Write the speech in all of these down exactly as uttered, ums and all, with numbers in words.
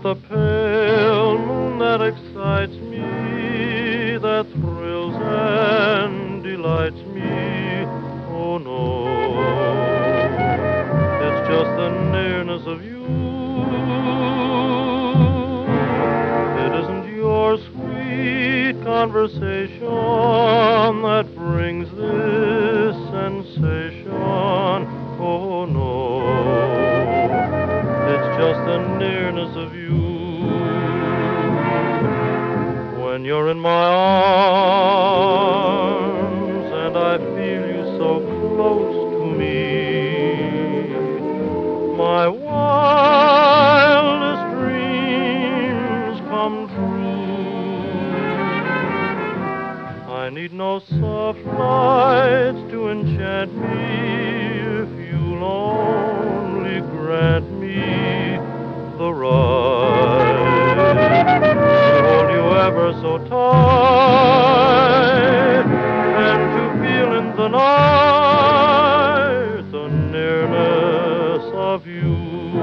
not the pale moon that excites me, that thrills and delights me. Oh no, it's just the nearness of you. It isn't your sweet conversation that brings this sensation. Oh no, it's just the nearness of you. When you're in my arms and I feel you so close to me, my wildest dreams come true. I need no soft lights to enchant me if you'll only grant me the right to hold you ever so tight and to feel in the night the nearness of you.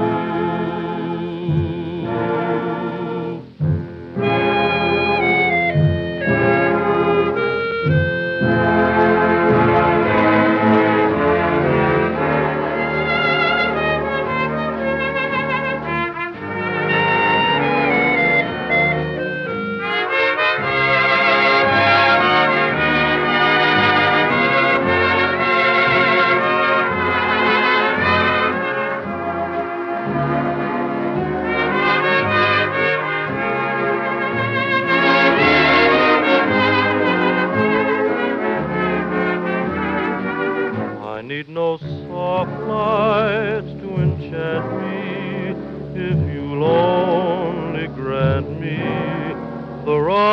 I need no soft lights to enchant me if you'll only grant me the right